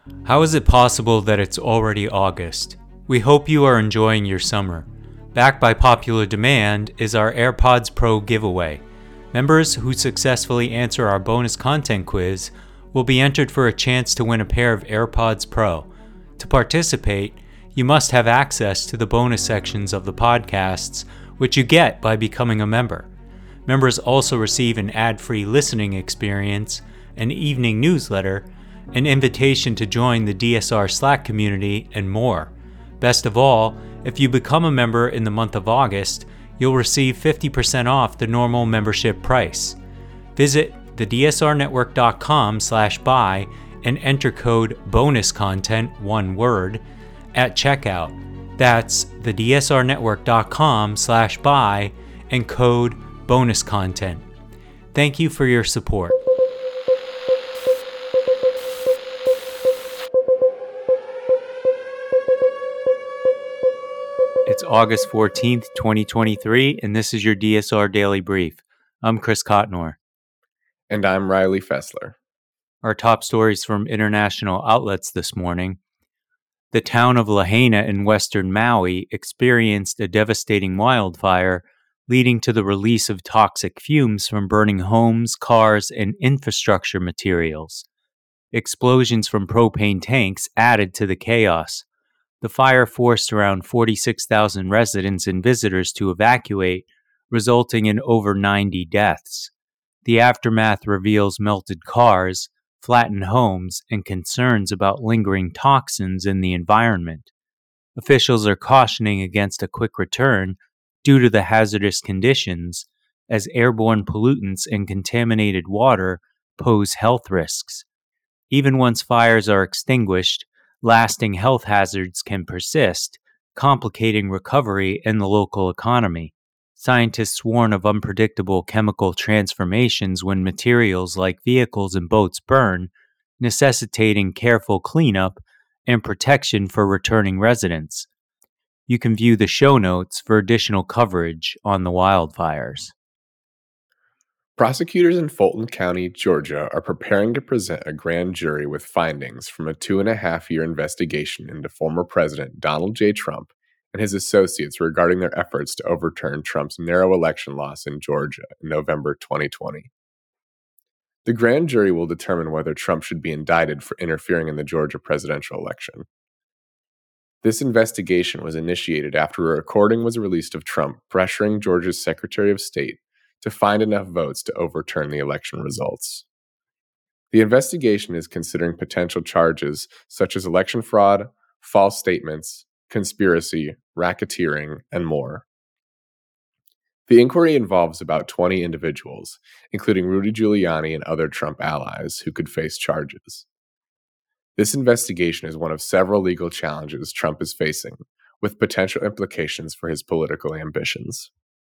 How is it possible that it's already August? We hope you are enjoying your summer. Backed by popular demand is our AirPods Pro giveaway. Members who successfully answer our bonus content quiz will be entered for a chance to win a pair of AirPods Pro. To participate, you must have access to the bonus sections of the podcasts, which you get by becoming a member. Members also receive an ad-free listening experience, an evening newsletter, an invitation to join the DSR Slack community, and more. Best of all, if you become a member in the month of August, you'll receive 50% off the normal membership price. Visit thedsrnetwork.com/buy and enter code BONUSCONTENT, one word, at checkout. That's thedsrnetwork.com/buy and code BONUSCONTENT. Thank you for your support. It's August 14th, 2023, and this is your DSR Daily Brief. I'm Chris Cotnor. And I'm Riley Fessler. Our top stories from international outlets this morning. The town of Lahaina in western Maui experienced a devastating wildfire, leading to the release of toxic fumes from burning homes, cars, and infrastructure materials. Explosions from propane tanks added to the chaos. The fire forced around 46,000 residents and visitors to evacuate, resulting in over 90 deaths. The aftermath reveals melted cars, flattened homes, and concerns about lingering toxins in the environment. Officials are cautioning against a quick return due to the hazardous conditions, as airborne pollutants and contaminated water pose health risks. Even once fires are extinguished, lasting health hazards can persist, complicating recovery in the local economy. Scientists warn of unpredictable chemical transformations when materials like vehicles and boats burn, necessitating careful cleanup and protection for returning residents. You can view the show notes for additional coverage on the wildfires. Prosecutors in Fulton County, Georgia, are preparing to present a grand jury with findings from a 2.5-year investigation into former President Donald J. Trump and his associates regarding their efforts to overturn Trump's narrow election loss in Georgia in November 2020. The grand jury will determine whether Trump should be indicted for interfering in the Georgia presidential election. This investigation was initiated after a recording was released of Trump pressuring Georgia's Secretary of State to find enough votes to overturn the election results. The investigation is considering potential charges such as election fraud, false statements, conspiracy, racketeering, and more. The inquiry involves about 20 individuals, including Rudy Giuliani and other Trump allies, who could face charges. This investigation is one of several legal challenges Trump is facing, with potential implications for his political ambitions.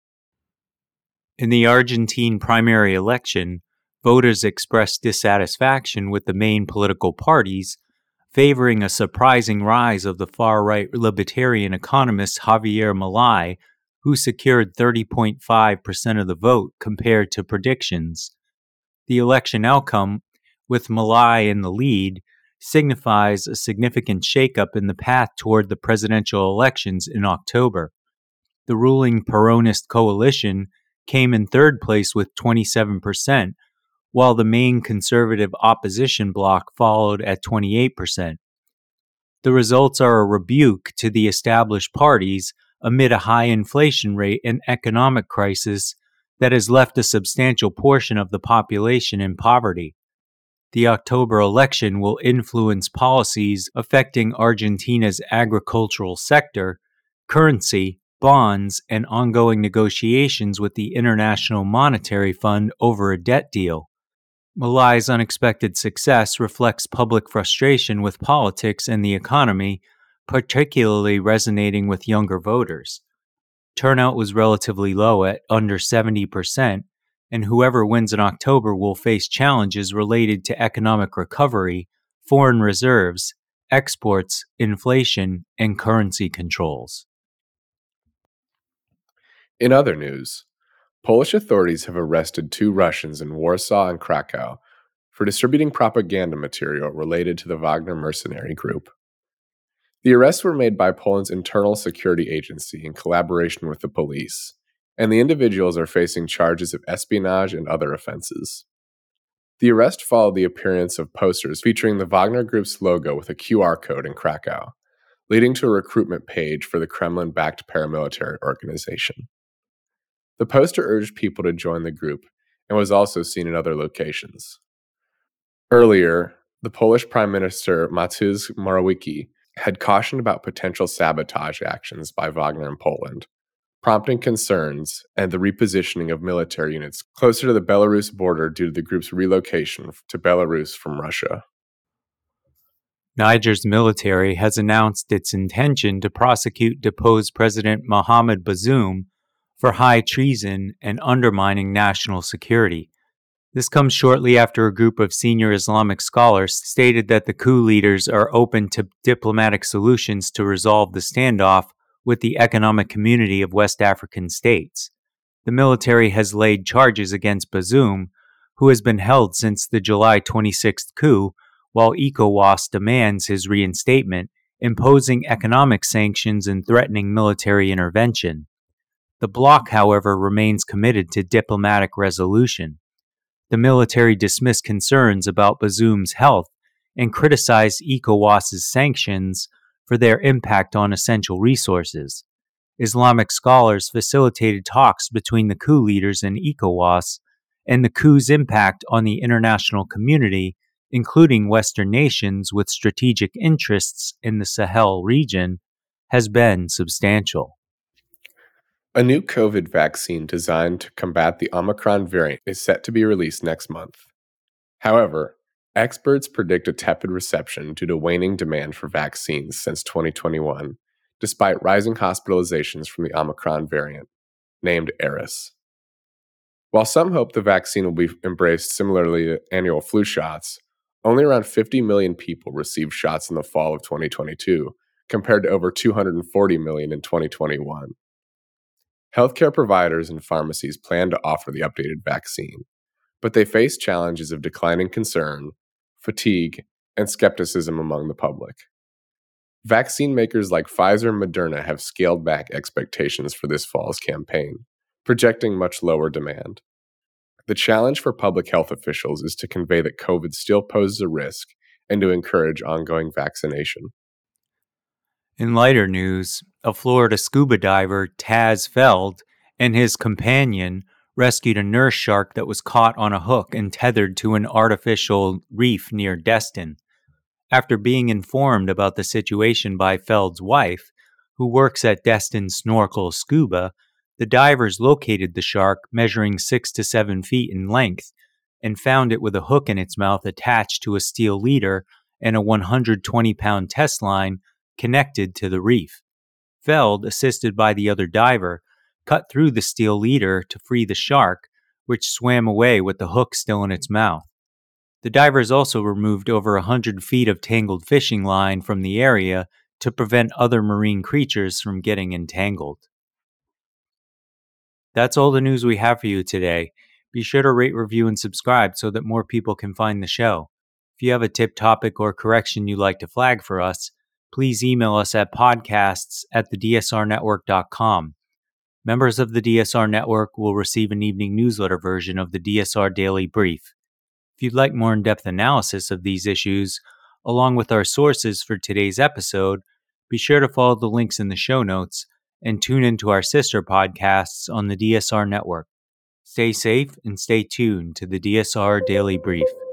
In the Argentine primary election, voters expressed dissatisfaction with the main political parties, favoring a surprising rise of the far-right libertarian economist Javier Milei, who secured 30.5% of the vote compared to predictions. The election outcome, with Milei in the lead, signifies a significant shakeup in the path toward the presidential elections in October. The ruling Peronist coalition came in third place with 27%, while the main conservative opposition bloc followed at 28%. The results are a rebuke to the established parties amid a high inflation rate and economic crisis that has left a substantial portion of the population in poverty. The October election will influence policies affecting Argentina's agricultural sector, currency, bonds, and ongoing negotiations with the International Monetary Fund over a debt deal. Milei's unexpected success reflects public frustration with politics and the economy, particularly resonating with younger voters. Turnout was relatively low at under 70%, and whoever wins in October will face challenges related to economic recovery, foreign reserves, exports, inflation, and currency controls. In other news, Polish authorities have arrested 2 Russians in Warsaw and Krakow for distributing propaganda material related to the Wagner mercenary group. The arrests were made by Poland's internal security agency in collaboration with the police, and the individuals are facing charges of espionage and other offenses. The arrest followed the appearance of posters featuring the Wagner Group's logo with a QR code in Krakow, leading to a recruitment page for the Kremlin-backed paramilitary organization. The poster urged people to join the group and was also seen in other locations. Earlier, the Polish Prime Minister Mateusz Morawiecki had cautioned about potential sabotage actions by Wagner in Poland, prompting concerns and the repositioning of military units closer to the Belarus border due to the group's relocation to Belarus from Russia. Niger's military has announced its intention to prosecute deposed President Mohamed Bazoum for high treason and undermining national security. This comes shortly after a group of senior Islamic scholars stated that the coup leaders are open to diplomatic solutions to resolve the standoff with the Economic Community of West African States. The military has laid charges against Bazoum, who has been held since the July 26th coup, while ECOWAS demands his reinstatement, imposing economic sanctions and threatening military intervention. The bloc, however, remains committed to diplomatic resolution. The military dismissed concerns about Bazoum's health and criticized ECOWAS's sanctions for their impact on essential resources. Islamic scholars facilitated talks between the coup leaders and ECOWAS, and the coup's impact on the international community, including Western nations with strategic interests in the Sahel region, has been substantial. A new COVID vaccine designed to combat the Omicron variant is set to be released next month. However, experts predict a tepid reception due to waning demand for vaccines since 2021, despite rising hospitalizations from the Omicron variant, named Eris. While some hope the vaccine will be embraced similarly to annual flu shots, only around 50 million people received shots in the fall of 2022, compared to over 240 million in 2021. Healthcare providers and pharmacies plan to offer the updated vaccine, but they face challenges of declining concern, fatigue, and skepticism among the public. Vaccine makers like Pfizer and Moderna have scaled back expectations for this fall's campaign, projecting much lower demand. The challenge for public health officials is to convey that COVID still poses a risk and to encourage ongoing vaccination. In lighter news, a Florida scuba diver, Taz Feld, and his companion rescued a nurse shark that was caught on a hook and tethered to an artificial reef near Destin. After being informed about the situation by Feld's wife, who works at Destin Snorkel Scuba, the divers located the shark, measuring 6 to 7 feet in length, and found it with a hook in its mouth attached to a steel leader and a 120-pound test line connected to the reef. Feld, assisted by the other diver, cut through the steel leader to free the shark, which swam away with the hook still in its mouth. The divers also removed over 100 feet of tangled fishing line from the area to prevent other marine creatures from getting entangled. That's all the news we have for you today. Be sure to rate, review, and subscribe so that more people can find the show. If you have a tip, topic, or correction you'd like to flag for us, please email us at podcasts@thedsrnetwork.com. Members of the DSR Network will receive an evening newsletter version of the DSR Daily Brief. If you'd like more in-depth analysis of these issues, along with our sources for today's episode, be sure to follow the links in the show notes and tune into our sister podcasts on the DSR Network. Stay safe and stay tuned to the DSR Daily Brief.